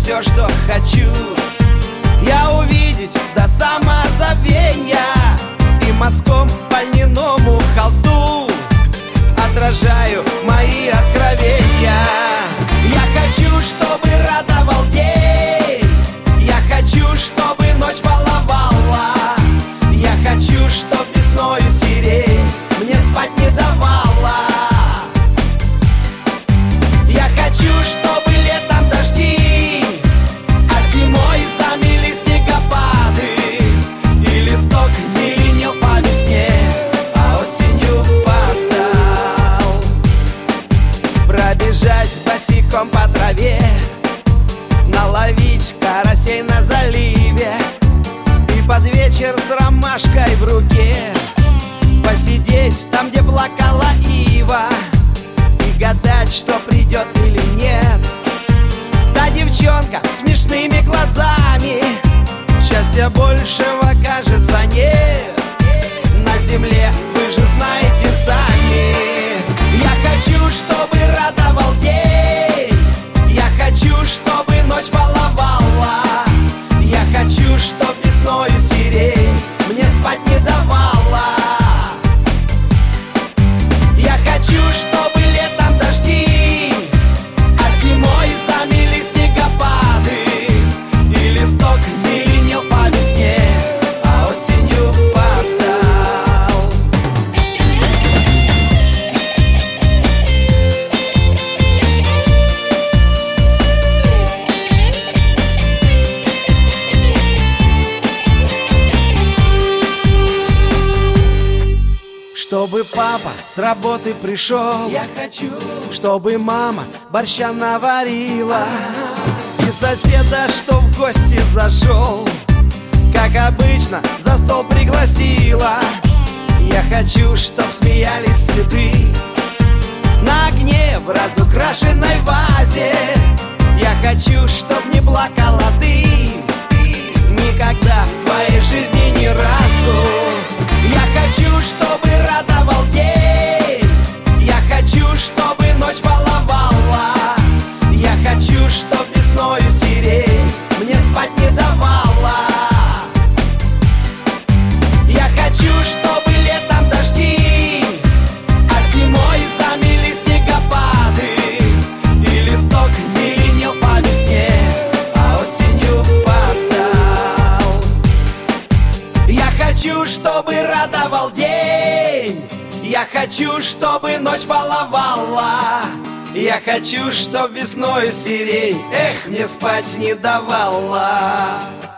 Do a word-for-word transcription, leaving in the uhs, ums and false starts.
все, что хочу я увидеть до самозабвения, и мазком по льняному холсту отражаю мои откровения. Я хочу, чтобы радовал день, я хочу, чтобы ночь баловала, я хочу, чтоб весною сирень мне спать не давала. Я хочу, чтобы летом дожди, а зимой замели снегопады, и листок зеленел по весне, а осенью падал. Пробежать босиком по траве, наловить карасей на заливе, и под вечер с ромашкой в руке посидеть там, где плакала ива, и гадать, что придет или нет та девчонка с смешными глазами. Счастья большего, кажется, нет на земле, вы же знаете сами. Я хочу, чтобы радовал день, я хочу, чтобы ночь баловала, я хочу, чтоб весною сирень мне спать не давала. Я хочу, чтобы летом дожди, а зимой замели снегопады, и листок зеленел по весне, а осенью падал. Чтобы папа с работы пришел, я хочу, чтобы мама борща наварила, и соседа, что в гости зашел, как обычно, за стол пригласила. Я хочу, чтоб смеялись цветы на огне в разукрашенной вазе. Я хочу, чтоб не плакала ты никогда в твоей жизни ни разу. Я хочу, чтобы радовал день, я хочу, чтобы ночь баловала, я хочу, чтоб весною сирень мне спать не давала. Я хочу, чтобы летом дожди, а зимой замели снегопады, и листок зеленел по весне, а осенью падал. Я хочу, чтобы радовал день, я хочу, чтобы ночь баловала, я хочу, чтоб весною сирень, эх, мне спать не давала.